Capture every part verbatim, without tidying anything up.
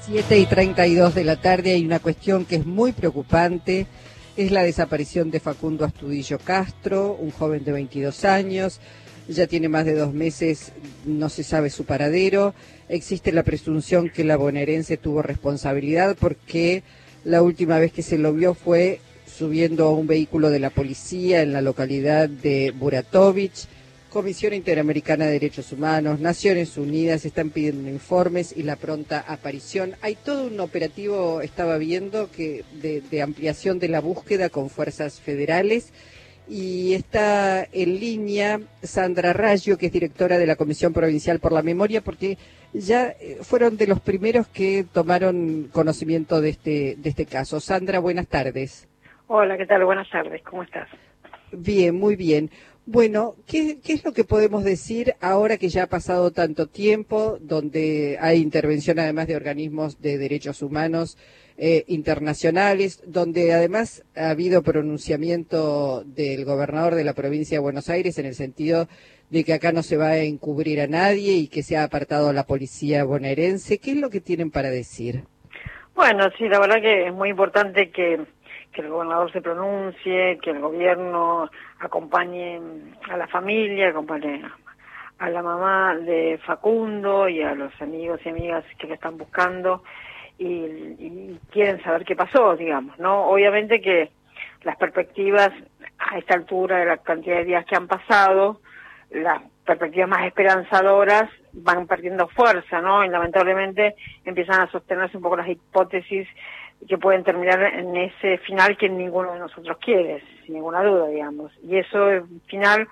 siete y treinta y dos de la tarde hay una cuestión que es muy preocupante, es la desaparición de Facundo Astudillo Castro, un joven de veintidós años, ya tiene más de dos meses, no se sabe su paradero, existe la presunción que la bonaerense tuvo responsabilidad porque la última vez que se lo vio fue subiendo a un vehículo de la policía en la localidad de Buratovich. Comisión Interamericana de Derechos Humanos, Naciones Unidas están pidiendo informes y la pronta aparición. Hay todo un operativo, estaba viendo, que de, de ampliación de la búsqueda con fuerzas federales, y está en línea Sandra Raggio, que es directora de la Comisión Provincial por la Memoria, porque ya fueron de los primeros que tomaron conocimiento de este, de este caso. Sandra, buenas tardes. Hola, ¿qué tal? Buenas tardes, ¿cómo estás? Bien, muy bien. Bueno, ¿qué, ¿qué es lo que podemos decir ahora que ya ha pasado tanto tiempo, donde hay intervención además de organismos de derechos humanos eh, internacionales, donde además ha habido pronunciamiento del gobernador de la provincia de Buenos Aires en el sentido de que acá no se va a encubrir a nadie y que se ha apartado a la policía bonaerense? ¿Qué es lo que tienen para decir? Bueno, sí, la verdad que es muy importante que... que el gobernador se pronuncie, que el gobierno acompañe a la familia, acompañe a la mamá de Facundo y a los amigos y amigas que lo están buscando y, y quieren saber qué pasó, digamos, ¿no? Obviamente que las perspectivas a esta altura de la cantidad de días que han pasado, las perspectivas más esperanzadoras van perdiendo fuerza, ¿no? Y lamentablemente empiezan a sostenerse un poco las hipótesis que pueden terminar en ese final que ninguno de nosotros quiere, sin ninguna duda, digamos. Y eso es final,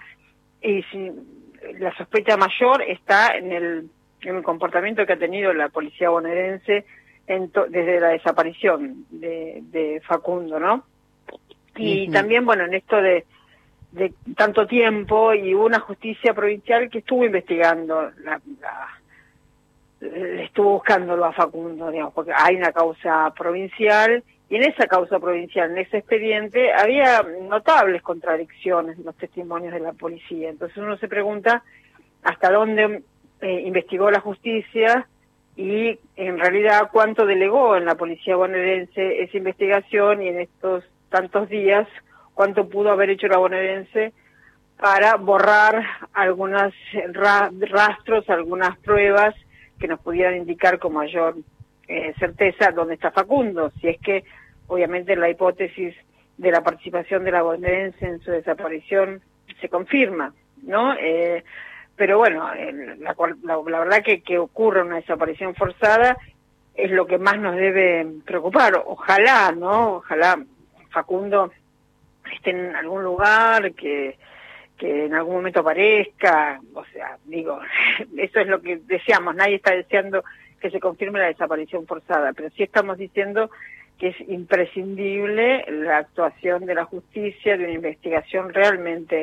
y si la sospecha mayor está en el, en el comportamiento que ha tenido la policía bonaerense en to, desde la desaparición de, de Facundo, ¿no? Y uh-huh. también, bueno, en esto de, de tanto tiempo, y hubo una justicia provincial que estuvo investigando la, la estuvo buscándolo a Facundo, digamos, porque hay una causa provincial, y en esa causa provincial, en ese expediente, había notables contradicciones en los testimonios de la policía. Entonces uno se pregunta hasta dónde eh, investigó la justicia y en realidad cuánto delegó en la policía bonaerense esa investigación, y en estos tantos días cuánto pudo haber hecho la bonaerense para borrar algunos ra rastros, algunas pruebas que nos pudieran indicar con mayor eh, certeza dónde está Facundo, si es que obviamente la hipótesis de la participación de la bonaerense en su desaparición se confirma, ¿no? Eh, pero bueno, eh, la, la, la verdad que que ocurra una desaparición forzada es lo que más nos debe preocupar. Ojalá, ¿no? Ojalá Facundo esté en algún lugar, que que en algún momento aparezca, o sea, digo, eso es lo que deseamos, nadie está deseando que se confirme la desaparición forzada, pero sí estamos diciendo que es imprescindible la actuación de la justicia, de una investigación realmente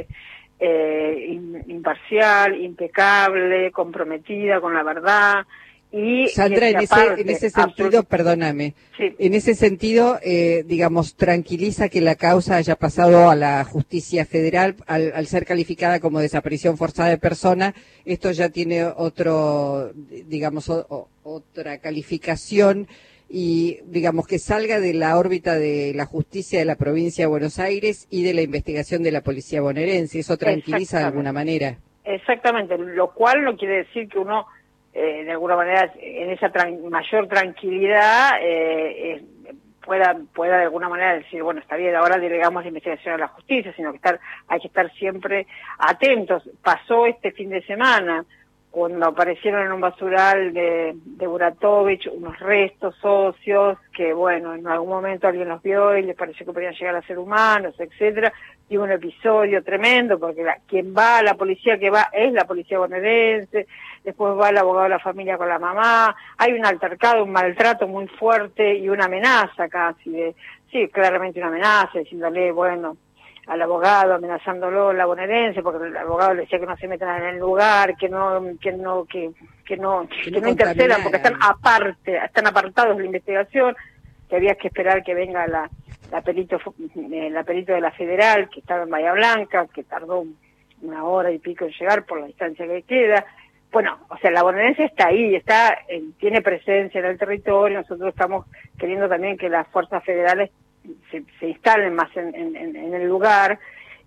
eh, imparcial, impecable, comprometida con la verdad. Y, Sandra, y en, ese, parte, en ese sentido, perdóname, sí. en ese sentido, eh, digamos, tranquiliza que la causa haya pasado a la justicia federal al, al ser calificada como desaparición forzada de persona. Esto ya tiene otro, digamos, o, o, otra calificación, y digamos que salga de la órbita de la justicia de la provincia de Buenos Aires y de la investigación de la policía bonaerense. Eso tranquiliza de alguna manera. Exactamente, lo cual no quiere decir que uno Eh, de alguna manera en esa tran mayor tranquilidad eh, eh, pueda pueda de alguna manera decir, bueno, está bien, ahora delegamos la investigación a la justicia, sino que estar hay que estar siempre atentos. Pasó este fin de semana cuando aparecieron en un basural de, de Buratovich unos restos óseos que, bueno, en algún momento alguien los vio y les pareció que podían llegar a ser humanos, etcétera. Y un episodio tremendo, porque la, quien va, la policía que va es la policía bonaerense, después va el abogado de la familia con la mamá, hay un altercado, un maltrato muy fuerte y una amenaza casi, de, sí, claramente una amenaza, diciéndole, bueno, al abogado, amenazándolo la bonaerense, porque el abogado le decía que no se metan en el lugar, que no, que no, que, que no, que, que no intercedan, porque están aparte, están apartados de la investigación, que había que esperar que venga la la perito eh, la perito de la Federal, que estaba en Bahía Blanca, que tardó una hora y pico en llegar por la distancia que queda. bueno, o sea, la bonaerense está ahí, está, eh, tiene presencia en el territorio. Nosotros estamos queriendo también que las fuerzas federales se, se instalen más en, en, en el lugar,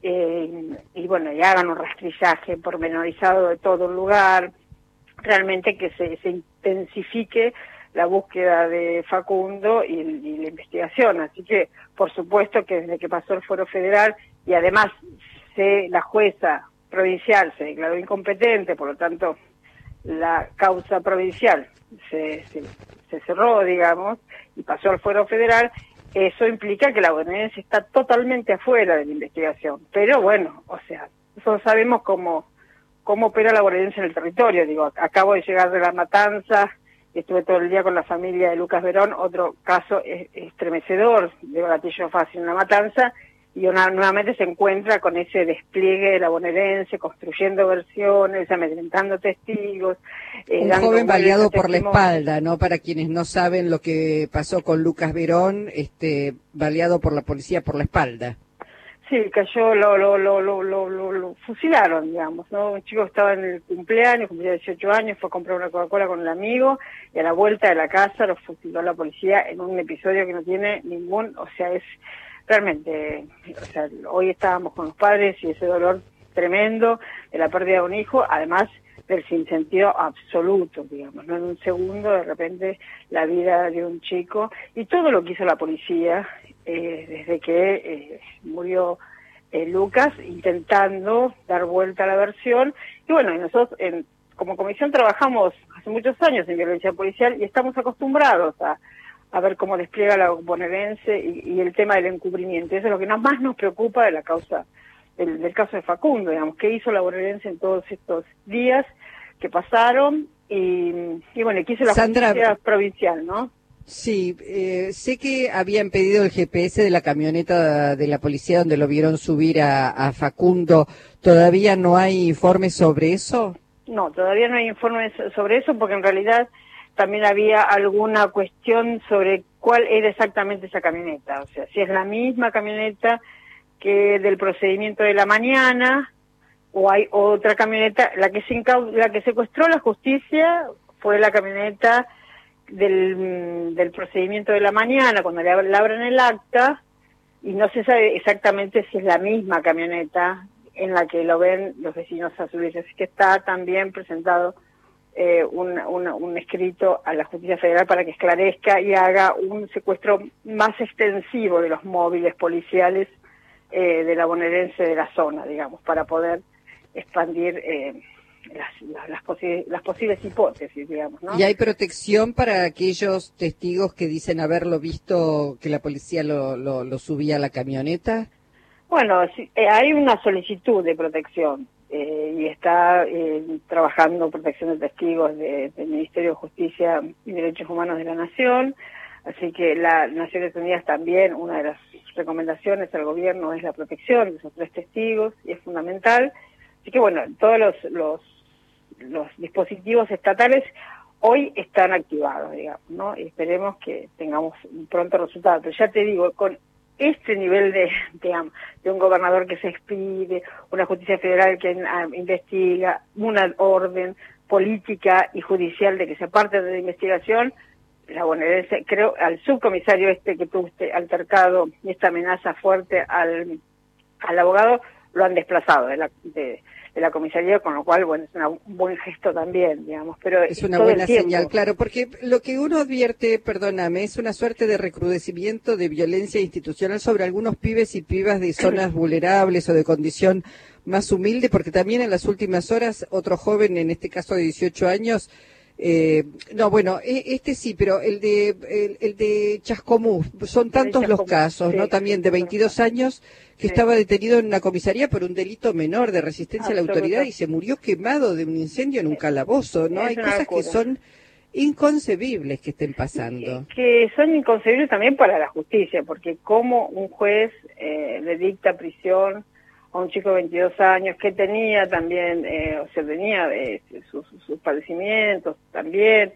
eh, y bueno, y hagan un rastrillaje pormenorizado de todo el lugar, realmente que se, se intensifique la búsqueda de Facundo y, y la investigación. Así que, por supuesto que desde que pasó el fuero federal, y además se, la jueza provincial se declaró incompetente, por lo tanto la causa provincial se, se, se cerró, digamos, y pasó al fuero federal, eso implica que la bonaerense está totalmente afuera de la investigación. Pero bueno, o sea, nosotros sabemos cómo, cómo opera la bonaerense en el territorio. Digo, acabo de llegar de La Matanza, estuve todo el día con la familia de Lucas Verón, otro caso estremecedor de gatillo fácil en La Matanza, y una, nuevamente se encuentra con ese despliegue de la bonaerense, construyendo versiones, amedrentando testigos. Eh, Un joven baleado por la espalda, ¿no? Para quienes no saben lo que pasó con Lucas Verón, este, baleado por la policía por la espalda. Sí, cayó, lo, lo, lo, lo, lo, lo, lo fusilaron, digamos, ¿no? Un chico estaba en el cumpleaños, cumplía dieciocho años, fue a comprar una Coca-Cola con el amigo, y a la vuelta de la casa lo fusiló la policía en un episodio que no tiene ningún, o sea, es realmente, o sea, hoy estábamos con los padres y ese dolor tremendo de la pérdida de un hijo, además del sinsentido absoluto, digamos, ¿no? En un segundo, de repente, la vida de un chico, y todo lo que hizo la policía, eh, desde que eh, murió eh, Lucas, intentando dar vuelta a la versión. Y bueno, y nosotros en, como comisión trabajamos hace muchos años en violencia policial y estamos acostumbrados a a ver cómo despliega la bonaerense y, y el tema del encubrimiento. Eso es lo que más nos preocupa de la causa, del, del caso de Facundo, digamos, qué hizo la bonaerense en todos estos días que pasaron, y, y bueno, qué hizo la Sandra, justicia provincial, ¿no? Sí, eh, sé que habían pedido el G P S de la camioneta de la policía donde lo vieron subir a, a Facundo. ¿Todavía no hay informes sobre eso? No, todavía no hay informes sobre eso, porque en realidad también había alguna cuestión sobre cuál era exactamente esa camioneta, o sea, si es la misma camioneta que del procedimiento de la mañana, o hay otra camioneta. La que se incau la que secuestró la justicia fue la camioneta del, del procedimiento de la mañana, cuando le abren el acta, y no se sabe exactamente si es la misma camioneta en la que lo ven los vecinos azules. Así que está también presentado eh, un, un, un escrito a la Justicia Federal para que esclarezca y haga un secuestro más extensivo de los móviles policiales eh, de la bonaerense de la zona, digamos, para poder expandir eh, las, las, las, posi las posibles hipótesis, digamos, ¿no? ¿Y hay protección para aquellos testigos que dicen haberlo visto, que la policía lo, lo, lo subía a la camioneta? Bueno, sí, eh, hay una solicitud de protección eh, y está eh, trabajando protección de testigos de, del Ministerio de Justicia y Derechos Humanos de la Nación, así que la Naciones Unidas también, una de las recomendaciones al gobierno es la protección de esos tres testigos, y es fundamental. Así que bueno, todos los, los, los dispositivos estatales hoy están activados, digamos, ¿no? Y esperemos que tengamos un pronto resultado. Pero ya te digo, con este nivel de, de, de un gobernador que se expide, una justicia federal que uh, investiga, una orden política y judicial de que se aparte de la investigación, la bonaerense, creo, al subcomisario este que tuvo este altercado y esta amenaza fuerte al, al abogado, lo han desplazado de la, de, de la comisaría, con lo cual, bueno, es una, un buen gesto también, digamos, pero es una buena señal, claro, porque lo que uno advierte, perdóname, es una suerte de recrudecimiento de violencia institucional sobre algunos pibes y pibas de zonas vulnerables o de condición más humilde, porque también en las últimas horas otro joven, en este caso de dieciocho años, Eh, no, bueno, este sí, pero el de el, el de Chascomús, son tantos los casos, sí, ¿no? También de veintidós años que sí. Estaba detenido en una comisaría por un delito menor de resistencia Absoluto. a la autoridad y se murió quemado de un incendio en un calabozo, ¿no? Es Hay cosas locura. que son inconcebibles que estén pasando. Que, que son inconcebibles también para la justicia, porque como un juez eh, le dicta prisión a un chico de veintidós años que tenía también, eh, o sea, tenía eh, sus, sus padecimientos también,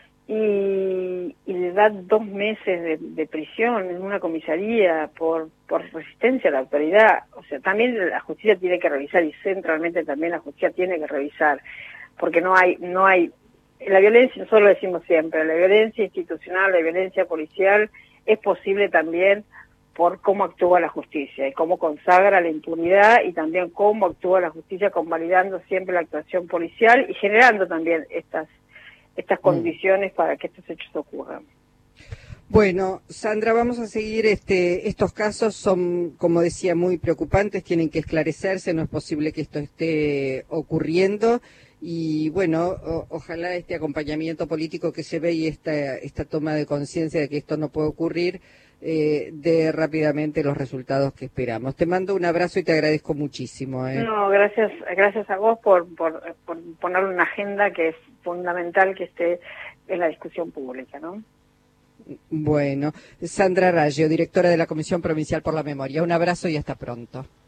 y, y le da dos meses de, de prisión en una comisaría por, por resistencia a la autoridad. O sea, también la justicia tiene que revisar, y centralmente también la justicia tiene que revisar porque no hay, no hay, la violencia, nosotros lo decimos siempre, la violencia institucional, la violencia policial es posible también por cómo actúa la justicia y cómo consagra la impunidad y también cómo actúa la justicia convalidando siempre la actuación policial y generando también estas, estas condiciones mm. para que estos hechos ocurran. Bueno, Sandra, vamos a seguir. Este, estos casos son, como decía, muy preocupantes, tienen que esclarecerse, no es posible que esto esté ocurriendo y bueno, o, ojalá este acompañamiento político que se ve y esta, esta toma de conciencia de que esto no puede ocurrir eh, dé rápidamente los resultados que esperamos. Te mando un abrazo y te agradezco muchísimo. ¿eh? No, gracias, gracias a vos por, por, por poner una agenda que es fundamental que esté en la discusión pública, ¿no? Bueno, Sandra Raggio, directora de la Comisión Provincial por la Memoria. Un abrazo y hasta pronto.